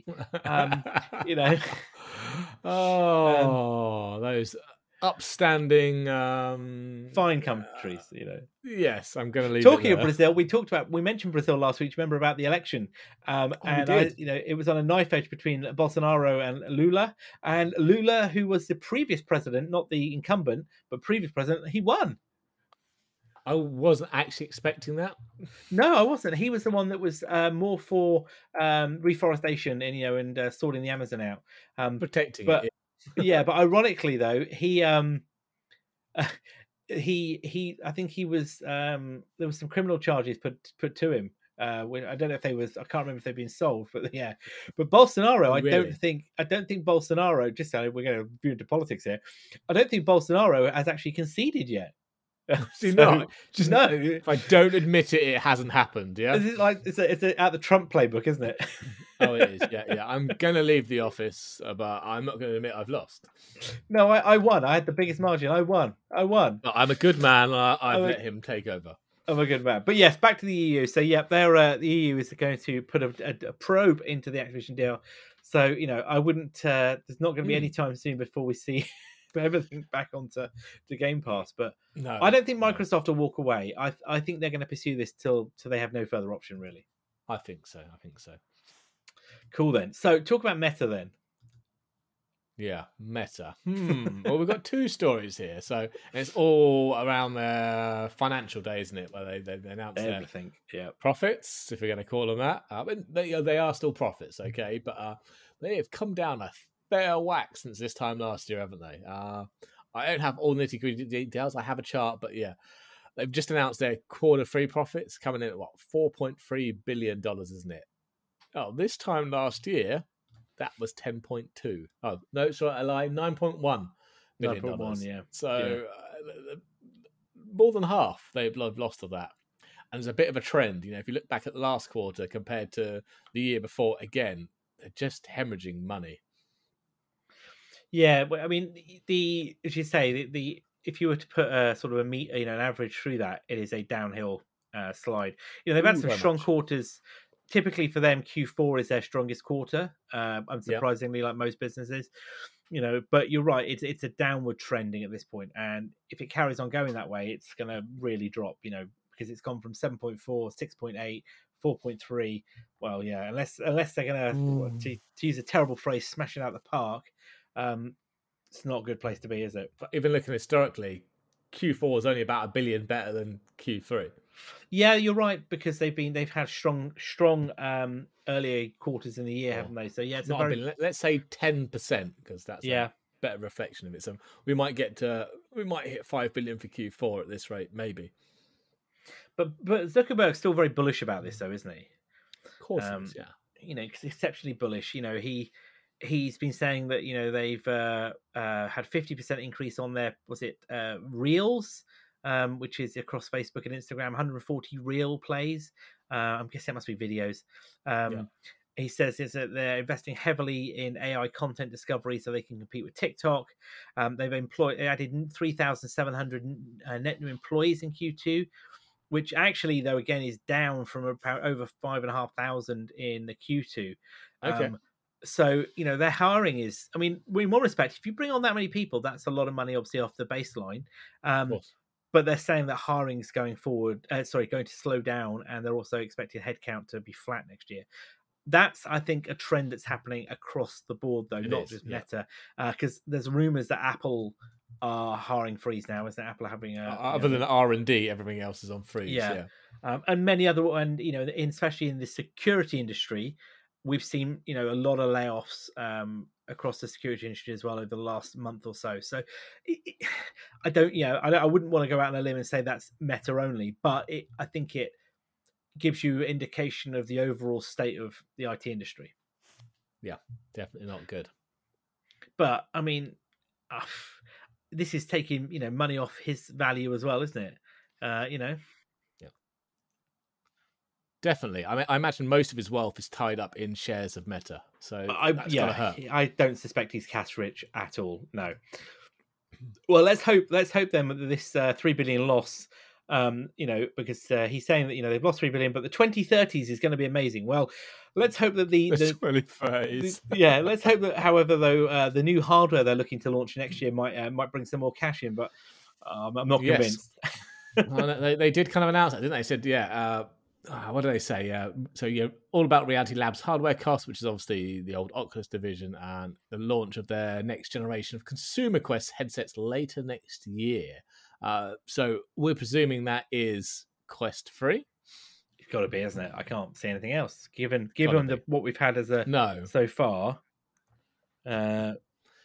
Those upstanding fine countries, Yes, I'm going to leave. Talking of Brazil, we mentioned Brazil last week. Remember about the election, it was on a knife edge between Bolsonaro and Lula. And Lula, who was the previous president, not the incumbent, but previous president, he won. I wasn't actually expecting that. No, I wasn't. He was the one that was more for reforestation and sorting the Amazon out, protecting it. Yeah, but ironically though, he I think he was there was some criminal charges put to him. I don't know if they was, I can't remember if they've been solved, but yeah. But Bolsonaro, Oh, I really? don't think Bolsonaro. Just so we're going to view into politics here. I don't think Bolsonaro has actually conceded yet. Do So not. Just no, if I don't admit it, it hasn't happened. Yeah. it's like it's out the Trump playbook, isn't it? Oh, it is. Yeah, yeah. I'm gonna leave the office, but I'm not going to admit I've lost. No, I won. I had the biggest margin. I won. But I'm a good man. I've Oh, let him take over. I'm a good man. But yes, back to the EU. So yeah, they're the EU is going to put a probe into the Activision deal. So I wouldn't. There's not going to be any time soon before we see everything back onto the Game Pass. But No, I don't think no. Microsoft will walk away. I think they're going to pursue this till they have no further option, really. I think so. Cool then. So talk about Meta then. Yeah, Meta. Well, we've got two stories here, so it's all around their financial day, isn't it? Where they announce Everything. Yeah. profits, if we're going to call them that. But they are still profits, okay? But they have come down a fair whack since this time last year, haven't they? I don't have all nitty-gritty details. I have a chart, but yeah, they've just announced their quarter three profits coming in at $4.3 billion, isn't it? Oh, this time last year, that was 10.2. Oh, no, sorry, I lie, $9.1 billion. 9.1, yeah. So more than half they've lost of that. And there's a bit of a trend. If you look back at the last quarter compared to the year before, again, they're just hemorrhaging money. Yeah, but I mean, as you say, if you were to put a sort of an average through that, it is a downhill slide. They've had some strong quarters. Typically for them, Q4 is their strongest quarter. Unsurprisingly, like most businesses, But you're right; it's a downward trending at this point, and if it carries on going that way, it's going to really drop. Because it's gone from 7.4, 6.8, 4.3. Well, yeah, unless they're going to use a terrible phrase, smash it out the park. It's not a good place to be, is it? But even looking historically, Q4 is only about $1 billion better than Q3. Yeah, you're right, because they've had strong earlier quarters in the year, haven't they? So yeah, it's not a billion. Let's say 10%, because that's a better reflection of it. So we might hit 5 billion for Q4 at this rate, maybe. But Zuckerberg's still very bullish about this, though, isn't he? Of course, he is, yeah. Because exceptionally bullish. He's been saying that they've had 50% increase on their Reels, which is across Facebook and Instagram, 140 Reel plays. I'm guessing that must be videos. He says is that they're investing heavily in AI content discovery so they can compete with TikTok. They added 3,700 net new employees in Q2, which actually, though, again, is down from about over 5,500 in the Q2. Okay. So, their hiring is, I mean, in one respect, if you bring on that many people, that's a lot of money, obviously, off the baseline. Of course. But they're saying that hiring's going to slow down, and they're also expecting headcount to be flat next year. That's, I think, a trend that's happening across the board, though, not just Meta, because there's rumors that Apple are hiring freeze now. Is that Apple having other than R&D, everything else is on freeze? Yeah. And many other, and especially in the security industry, we've seen a lot of layoffs across the security industry as well over the last month or so. So I wouldn't want to go out on a limb and say that's Meta only, but I think it gives you indication of the overall state of the IT industry. Yeah, definitely not good. But I mean, this is taking money off his value as well, isn't it? Yeah. Definitely. I imagine most of his wealth is tied up in shares of Meta. So that's gotta hurt. I don't suspect he's cash rich at all. No. Well, let's hope then that this 3 billion loss, because he's saying that they've lost 3 billion, but the 2030s is going to be amazing. Well, let's hope that the 2030s. Let's hope that, however, though, the new hardware they're looking to launch next year might bring some more cash in, but I'm not convinced. Well, they did kind of announce that, didn't they? They said, what do they say? So all about Reality Labs hardware costs, which is obviously the old Oculus division, and the launch of their next generation of consumer Quest headsets later next year. So we're presuming that is Quest 3. It's got to be, isn't it? I can't see anything else given what we've had as so far.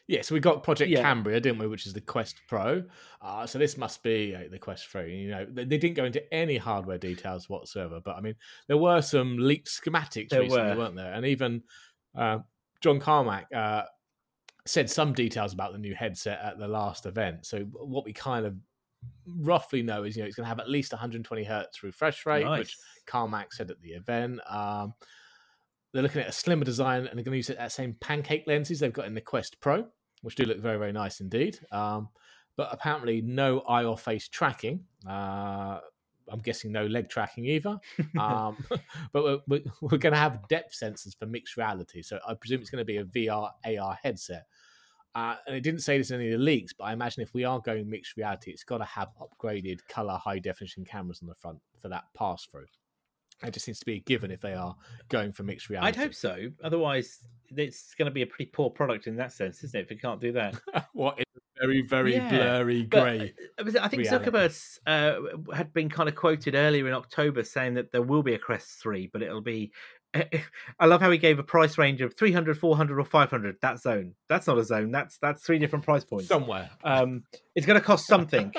Yeah, so we got Project Yeah. Cambria, didn't we? Which is the Quest Pro. So this must be the Quest 3. You know, they didn't go into any hardware details whatsoever, but I mean, there were some leaked schematics There recently, were. weren't there? And even John Carmack said some details about the new headset at the last event. So what we kind of roughly know is, it's going to have at least 120 hertz refresh rate, Nice. which Carmack said at the event. They're looking at a slimmer design, and they're going to use that same pancake lenses they've got in the Quest Pro, which do look very, very nice indeed. But apparently no eye or face tracking. I'm guessing no leg tracking either. But we're going to have depth sensors for mixed reality. So I presume it's going to be a VR, AR headset. And it didn't say this in any of the leaks, but I imagine if we are going mixed reality, it's got to have upgraded color high definition cameras on the front for that pass through. It just seems to be a given if they are going for mixed reality. I'd hope so. Otherwise, it's going to be a pretty poor product in that sense, isn't it? If it can't do that. What is a very, very blurry grey. I think Zuckerberg had been kind of quoted earlier in October saying that there will be a Quest 3, but it'll be... I love how he gave a price range of 300, 400 or 500. That zone. That's not a zone. That's 3 different price points. Somewhere. It's going to cost something.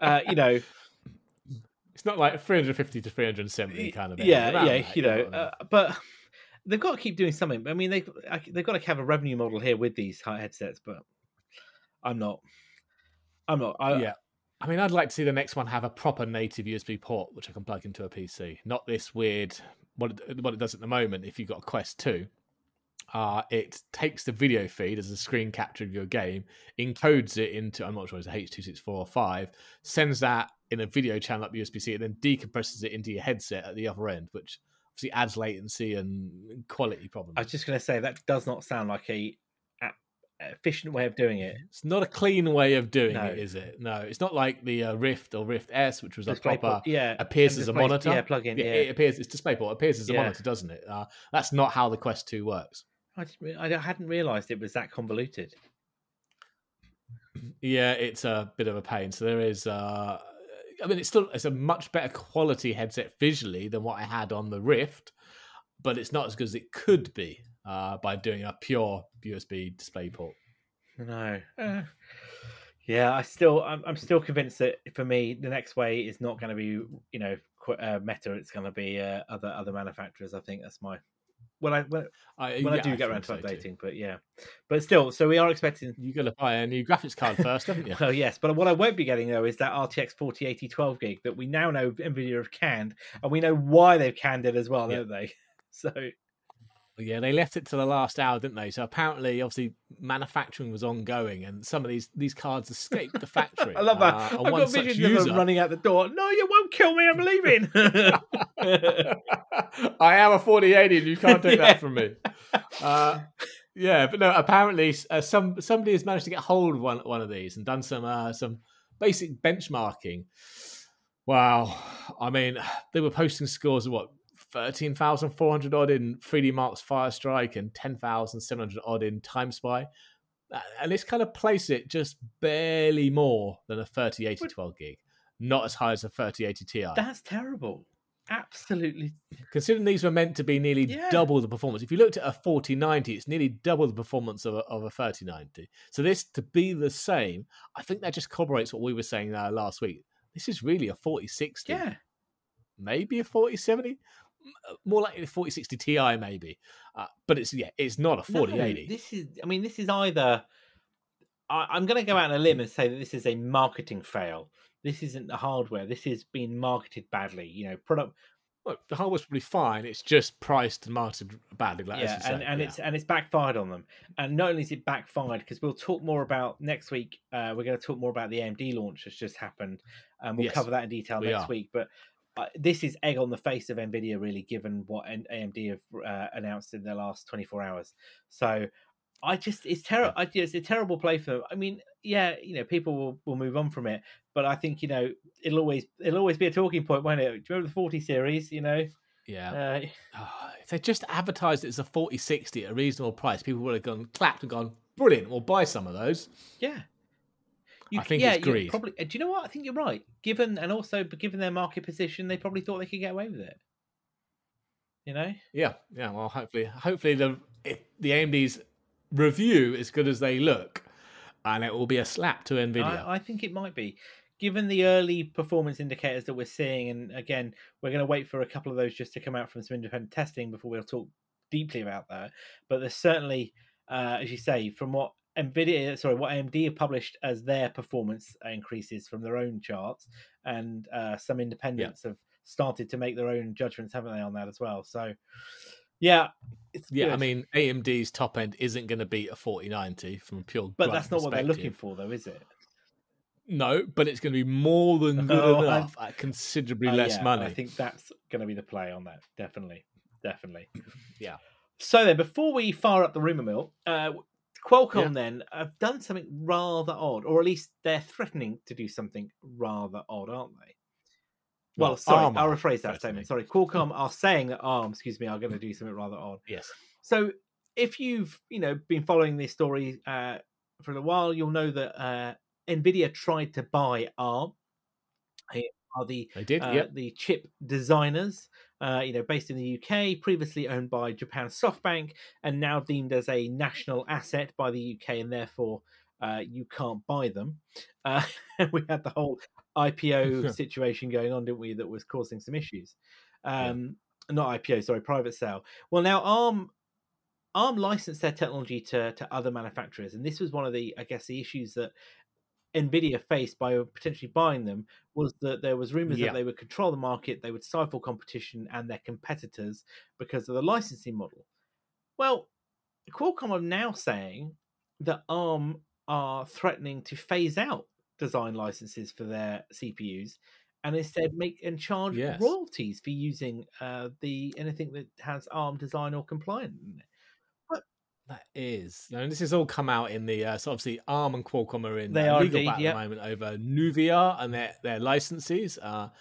It's not like 350 to 370 kind of thing. But they've got to keep doing something. I mean, they've got to have a revenue model here with these headsets, but I'm not. I mean, I'd like to see the next one have a proper native USB port, which I can plug into a PC. Not this weird, what it does at the moment, if you've got a Quest 2, it takes the video feed as a screen capture of your game, encodes it into, I'm not sure it's a H.264 or 5, sends that in a video channel up USB-C, and then decompresses it into your headset at the other end, which obviously adds latency and quality problems. I was just going to say, that does not sound like a efficient way of doing it. It's not a clean way of doing it, is it? No, it's not like the Rift or Rift S, which was display a proper port, appears as a monitor. Yeah, plug in. It appears, it's DisplayPort. It appears as a monitor, doesn't it? That's not how the Quest 2 works. I hadn't realised it was that convoluted. Yeah, it's a bit of a pain. So there is. I mean, it's a much better quality headset visually than what I had on the Rift, but it's not as good as it could be by doing a pure USB DisplayPort. No. I'm still convinced that for me, the next way is not going to be, Meta. It's going to be other manufacturers. I think that's my. When I do get around to updating, but still, so we are expecting. You got to buy a new graphics card first, haven't you? Oh yes, but what I won't be getting though is that RTX 4080 12 gig that we now know Nvidia have canned, and we know why they've canned it as well, don't they? So. Yeah, they left it to the last hour, didn't they? So apparently, obviously, manufacturing was ongoing, and some of these cards escaped the factory. I love that. I've got visions of them running out the door. No, you won't kill me. I'm leaving. I am a 4080, and you can't take that from me. But no. Apparently, somebody has managed to get hold of one of these and done some basic benchmarking. Wow, I mean, they were posting scores of what? 13,400 odd in 3D Mark's Firestrike and 10,700 odd in Time Spy. And this kind of places it just barely more than a 3080 12 gig. Not as high as a 3080 Ti. That's terrible. Absolutely. Considering these were meant to be nearly double the performance. If you looked at a 4090, it's nearly double the performance of a 3090. So this, to be the same, I think that just corroborates what we were saying last week. This is really a 4060. Yeah. Maybe a 4070. More likely a 4060 Ti, maybe, but it's not a 4080. No, this is either. I'm going to go out on a limb and say that this is a marketing fail. This isn't the hardware. This is being marketed badly. Product. Well, the hardware's probably fine. It's just priced and marketed badly. It's backfired on them. And not only is it backfired, because we'll talk more about next week. We're going to talk more about the AMD launch that's just happened, and we'll cover that in detail next week. But. This is egg on the face of Nvidia, really, given what AMD have announced in the last 24 hours. So, it's terrible. It's a terrible play for them. I mean, people will move on from it, but I think it'll always be a talking point, won't it? Do you remember the 40 series? Yeah. If they just advertised it as a 4060 at a reasonable price, people would have clapped and gone, brilliant. We'll buy some of those. Yeah. I think it's greed. Do you know what? I think you're right. Given their market position, they probably thought they could get away with it. Yeah. Well, hopefully, if the AMD's review as good as they look, And it will be a slap to NVIDIA. I think it might be. Given the early performance indicators that we're seeing, and again, we're going to wait for a couple of those just to come out from some independent testing before we'll talk deeply about that. But there's certainly, as you say, from what AMD have published as their performance increases from their own charts, and some independents have started to make their own judgments, haven't they, on that as well? So, yeah, it's good. I mean, AMD's top end isn't going to beat a 4090 from a pure. But that's not what they're looking for, though, is it? No, but it's going to be more than good enough at considerably less money. I think that's going to be the play on that. Definitely. Yeah. So then, before we fire up the rumor mill, Qualcomm then have done something rather odd, or at least they're threatening to do something rather odd, aren't they? Well, sorry, I'll rephrase that statement. Sorry, Qualcomm are saying that ARM, are going to do something rather odd. Yes. So if you've been following this story for a while, you'll know that NVIDIA tried to buy ARM. They are the chip designers, based in the UK, previously owned by Japan SoftBank, and now deemed as a national asset by the UK, and therefore you can't buy them. We had the whole IPO situation going on, didn't we, that was causing some issues. Not IPO, sorry, private sale. Well, now ARM licensed their technology to other manufacturers, and this was one of the issues that NVIDIA faced by potentially buying them, was that there was rumors that they would control the market, they would stifle competition and their competitors because of the licensing model. Well, Qualcomm are now saying that ARM are threatening to phase out design licenses for their CPUs and instead charge royalties for using anything that has ARM design or compliant in it. That is. Now, this has all come out in the so obviously ARM and Qualcomm are in legal battle at the moment over Nuvia and their licenses.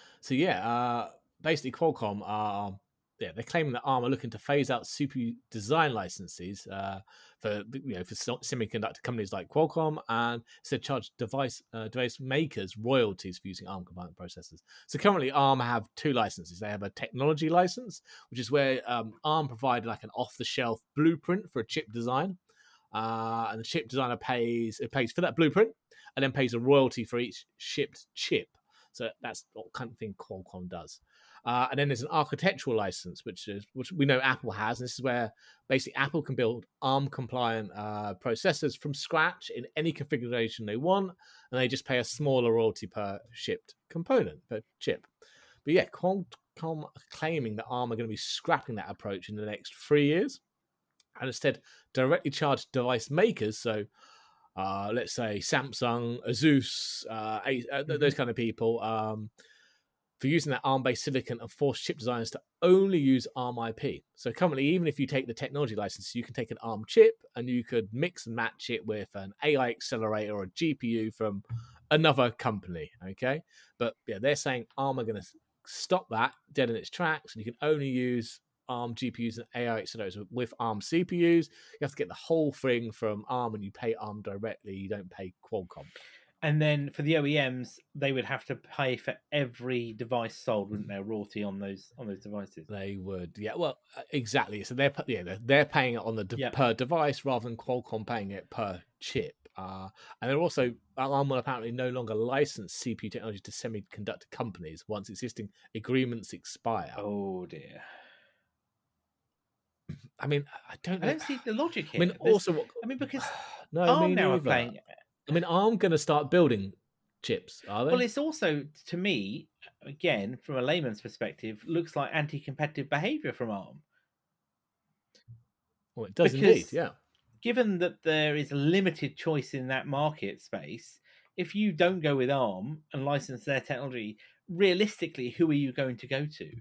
Basically Qualcomm are they're claiming that ARM are looking to phase out CPU design licenses for semiconductor companies like Qualcomm, and instead charge device makers royalties for using ARM compliant processors. So currently ARM have two licenses. They have a technology license, which is where ARM provide like an off-the-shelf blueprint for a chip design, and the chip designer pays for that blueprint and then pays a royalty for each shipped chip. So that's what kind of thing Qualcomm does. And then there's an architectural license, which we know Apple has. And this is where basically Apple can build ARM-compliant processors from scratch in any configuration they want, and they just pay a smaller royalty per shipped component, per chip. But yeah, Qualcomm are claiming that ARM are going to be scrapping that approach in the next 3 years, and instead directly charge device makers, so let's say Samsung, Asus, those kind of people, for using that ARM-based silicon and force chip designers to only use ARM IP. So currently, even if you take the technology license, you can take an ARM chip and you could mix and match it with an AI accelerator or a GPU from another company, okay? But yeah, they're saying ARM are going to stop that dead in its tracks, and you can only use ARM GPUs and AI accelerators with ARM CPUs. You have to get the whole thing from ARM, and you pay ARM directly. You don't pay Qualcomm. And then for the OEMs, they would have to pay for every device sold, wouldn't they? Royalty on those devices. They would, yeah. Well, exactly. So they're paying it on the per device rather than Qualcomm paying it per chip. And they're also ARM will apparently no longer license CPU technology to semiconductor companies once existing agreements expire. Oh dear. I mean, I don't see the logic here. Because no, ARM now are playing. I mean, ARM going to start building chips, are they? Well, it's also, to me, again, from a layman's perspective, looks like anti-competitive behaviour from ARM. Well, it does indeed, yeah. Given that there is a limited choice in that market space, if you don't go with ARM and license their technology, realistically, who are you going to go to?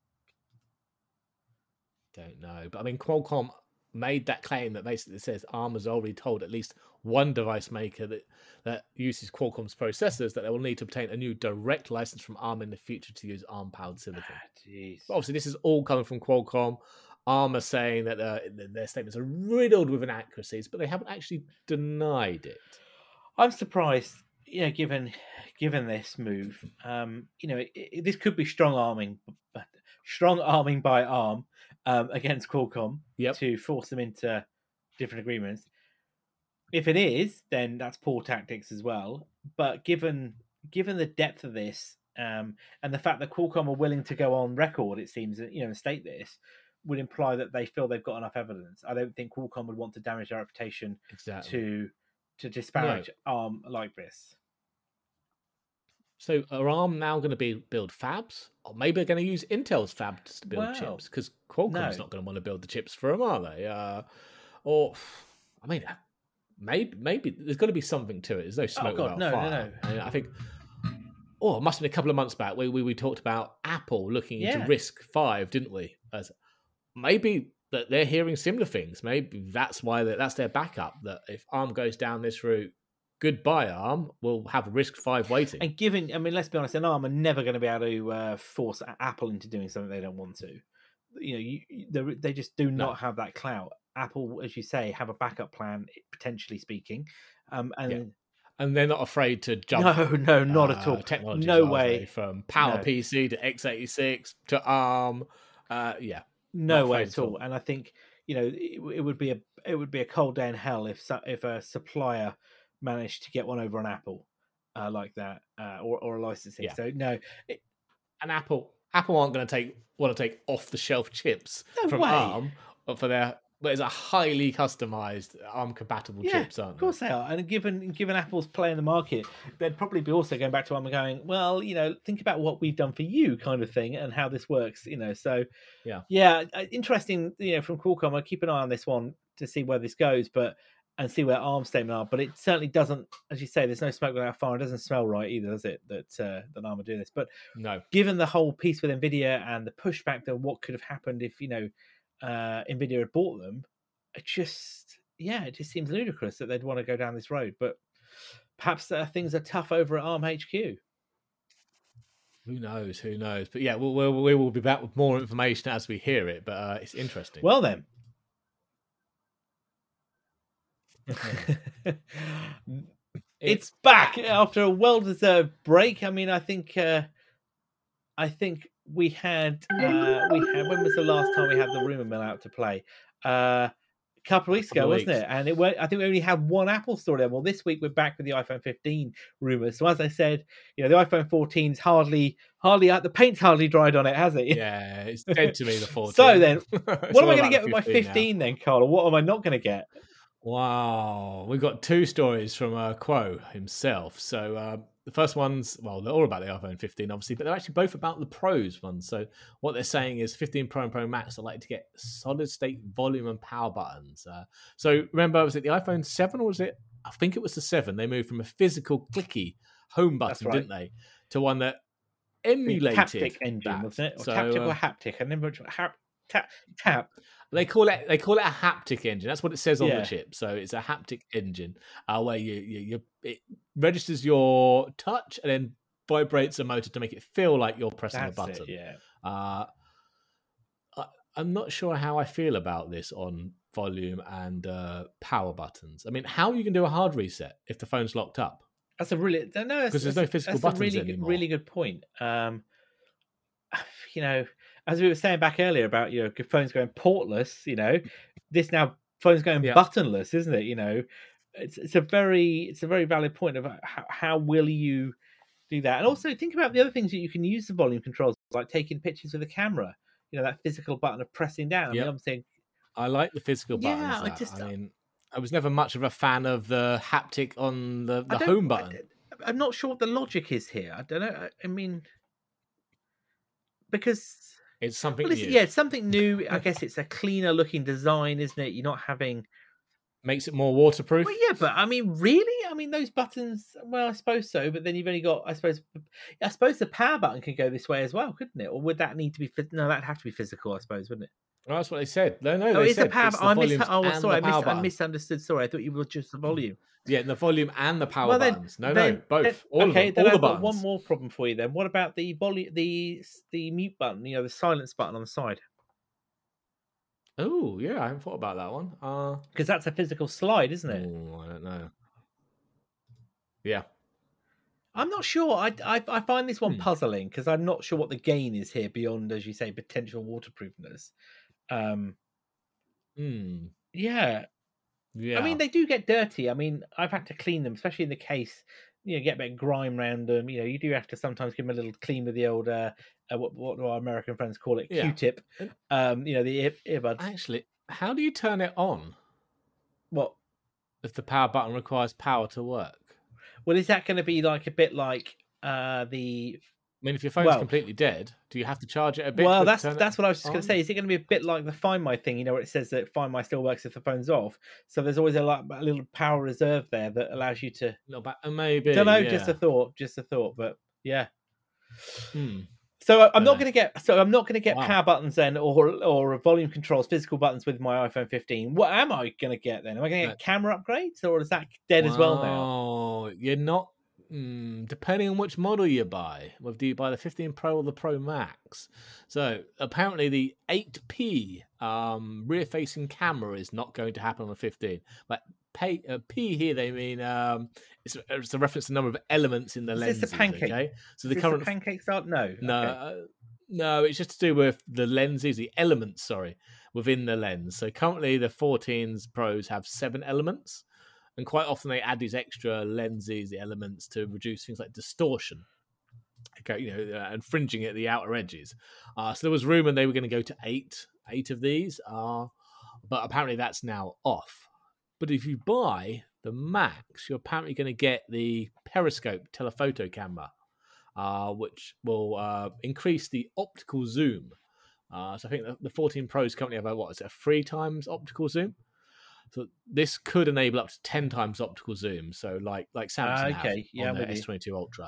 Don't know. But I mean, Qualcomm made that claim that basically says ARM has already told at least one device maker that uses Qualcomm's processors that they will need to obtain a new direct license from ARM in the future to use ARM-powered silicon. But obviously, this is all coming from Qualcomm. ARM are saying that their statements are riddled with inaccuracies, but they haven't actually denied it. I'm surprised, given this move. This could be strong arming by ARM against Qualcomm to force them into different agreements. If it is, then that's poor tactics as well. But given the depth of this, and the fact that Qualcomm are willing to go on record, it seems, and state this, would imply that they feel they've got enough evidence. I don't think Qualcomm would want to damage their reputation Exactly. to disparage ARM like this. So are ARM now going to build fabs? Or maybe they're going to use Intel's fabs to build chips? Because Qualcomm's not going to want to build the chips for them, are they? Or, I mean, maybe there's got to be something to it. There's no smoke without fire. No. I think, it must have been a couple of months back we talked about Apple looking into RISC-V, didn't we? Maybe that they're hearing similar things. Maybe that's why that's their backup. That if ARM goes down this route, goodbye ARM, we'll have RISC-V waiting. And let's be honest, ARM are never going to be able to force Apple into doing something they don't want to. They just do not have that clout. Apple, as you say, have a backup plan, potentially speaking, and they're not afraid to jump. No, not at all. Technology, no way. From PowerPC to x86 to ARM, no way at all. And I think it would be a cold day in hell if a supplier managed to get one over on Apple like that, or a licensing. So no, and Apple aren't going to want to take off the shelf chips from ARM for their. But it's a highly customized ARM compatible chips, aren't they? Of course they are. And given Apple's play in the market, they'd probably be also going back to ARM and going, well, think about what we've done for you, kind of thing, and how this works. So interesting. From Qualcomm, I'll keep an eye on this one to see where this goes, and see where ARM's statement are. But it certainly doesn't, as you say, there's no smoke without fire. It doesn't smell right either, does it? That ARM are doing this. But no, given the whole piece with Nvidia and the push factor of what could have happened if Nvidia had bought them, it just seems ludicrous that they'd want to go down this road. But perhaps things are tough over at ARM HQ. Who knows? But we will be back with more information as we hear it. But it's interesting. Well then, it's back after a well-deserved break. I mean, I think we had when was the last time we had the rumor mill out to play? A couple of weeks ago, wasn't it? And I think we only had one Apple story there. Well, this week we're back with the iPhone 15 rumors. So as I said, the iPhone 14's hardly the paint's hardly dried on it, has it? Yeah, it's dead to me, the 14. So then, what am I going to get with my 15 now? Then, Carl? Or what am I not going to get? Wow, we've got two stories from Quo himself. So the first one's, they're all about the iPhone 15, obviously, but they're actually both about the Pros ones. So what they're saying is 15 Pro and Pro Max are likely to get solid-state volume and power buttons. So remember, was it the iPhone 7 or was it? I think it was the 7. They moved from a physical clicky home button, didn't they, to one that emulated haptic engine, wasn't it? Or tactic or haptic? I never tap. They call it a haptic engine. That's what it says on the chip. So it's a haptic engine where it registers your touch and then vibrates a motor to make it feel like you're pressing a button. I'm not sure how I feel about this on volume and power buttons. I mean, how are you going to do a hard reset if the phone's locked up? That's a really because there's no physical buttons anymore. Really good point. As we were saying back earlier about phones going portless, this now phone's going buttonless, isn't it? It's a very valid point of how will you do that, and also think about the other things that you can use the volume controls, like taking pictures with a camera. That physical button of pressing down. I mean, I'm saying I like the physical buttons. I was never much of a fan of the haptic on the home button. I'm not sure what the logic is here. I don't know. I mean, because it's something new. Yeah, it's something new. I guess it's a cleaner looking design, isn't it? You're not having... Makes it more waterproof? Well, yeah, but I mean, really? I mean, those buttons, well, I suppose so, but then you've only got, I suppose the power button can go this way as well, couldn't it? Or would that need to be... No, that'd have to be physical, I suppose, wouldn't it? Well, that's what they said. No, it's said the power button. I I misunderstood. Sorry, I thought you were just the volume. Yeah, the volume and the power buttons. Both. All of them. Then all the I've got buttons. one more problem for you then. What about the volume, the mute button, the silence button on the side? Oh, yeah, I haven't thought about that one. Because that's a physical slide, isn't it? Oh, I don't know. Yeah. I'm not sure. I find this one puzzling because I'm not sure what the gain is here beyond, as you say, potential waterproofness. Yeah. Yeah. I mean, they do get dirty. I mean, I've had to clean them, especially in the case. Get a bit of grime around them. You do have to sometimes give them a little clean with the old what do our American friends call it, Yeah. Q-tip. And The earbuds. actually, how do you turn it on What? if the power button requires power to work? Well, is that going to be like a bit like the? I mean, if your phone's completely dead, do you have to charge it a bit? Well, to that's turn what I was just it going to say. Is it going to be a bit like the Find My thing? Where it says that Find My still works if the phone's off. So there's always a little power reserve there that allows you to. Maybe. Don't know. Yeah. Just a thought. But yeah. Hmm. So I'm not going to get. So I'm not going to get Wow. power buttons then, or volume controls, physical buttons with my iPhone 15. What am I going to get then? Am I going to get camera upgrades, or is that dead as well now? Oh, you're not. Depending on which model you buy, whether you buy the 15 Pro or the Pro Max. So apparently the 8P rear-facing camera is not going to happen on the 15. But P here they mean it's a reference to the number of elements in the lenses. Is this a pancake? Okay, so the current pancake start? No, no, it's just to do with the lenses, the elements. Sorry, within the lens. So currently the 14s Pros have 7 elements. And quite often they add these extra lenses, the elements, to reduce things like distortion. Okay, and fringing at the outer edges. So there was rumor they were going to go to 8 of these, but apparently that's now off. But if you buy the Max, you're apparently going to get the periscope telephoto camera, which will increase the optical zoom. So I think the 14 Pros currently have a 3 times optical zoom. So this could enable up to 10 times optical zoom. So like Samsung have on their S22 Ultra.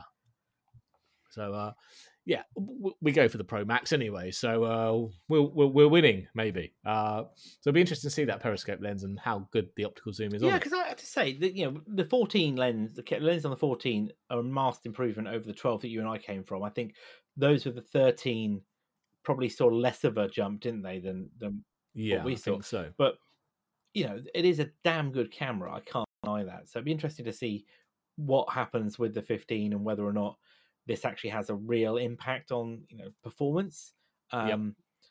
So we go for the Pro Max anyway. So we're winning maybe. So it'll be interesting to see that periscope lens and how good the optical zoom is. Yeah, because I have to say that the 14 lens, the lens on the 14 are a marked improvement over the 12 that you and I came from. I think those with the 13 probably saw less of a jump, didn't they? Than what we saw. Think so. But it is a damn good camera. I can't deny that. So it'd be interesting to see what happens with the 15 and whether or not this actually has a real impact on performance. I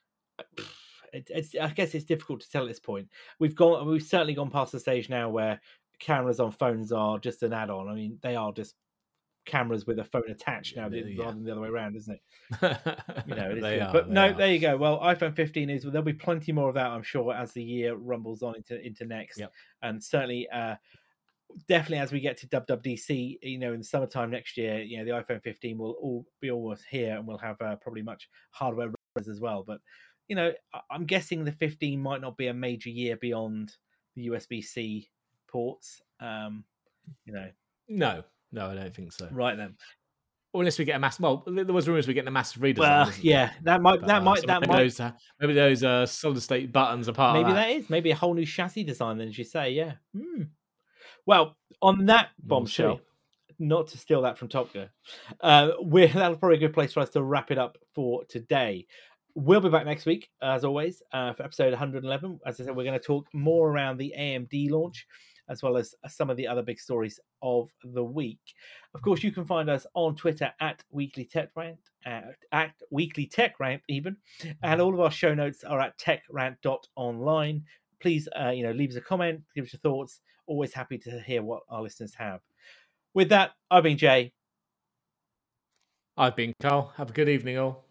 guess it's difficult to tell at this point. We've certainly gone past the stage now where cameras on phones are just an add-on. I mean, they are just cameras with a phone attached now, rather than the other way around, isn't it? There you go. Well, iPhone 15 there'll be plenty more of that, I'm sure, as the year rumbles on into next. And certainly definitely as we get to WWDC, in the summertime next year, the iPhone 15 will all be almost here, and we'll have probably much hardware as well. But I'm guessing the 15 might not be a major year beyond the USB-C ports. No, I don't think so. Right then. Or unless we get a massive. Well, there was rumors we're getting a massive redesign. Well, yeah, maybe those solid state buttons are part. Maybe that is a whole new chassis design. Then, as you say, yeah. Well, on that bombshell, not to steal that from Top Gear, that'll probably a good place for us to wrap it up for today. We'll be back next week, as always, for episode 111. As I said, we're going to talk more around the AMD launch, as well as some of the other big stories of the week. Of course, you can find us on Twitter at Weekly Tech Rant, at Weekly Tech Rant even, and all of our show notes are at techrant.online. Please, leave us a comment, give us your thoughts. Always happy to hear what our listeners have. With that, I've been Jay. I've been Carl. Have a good evening, all.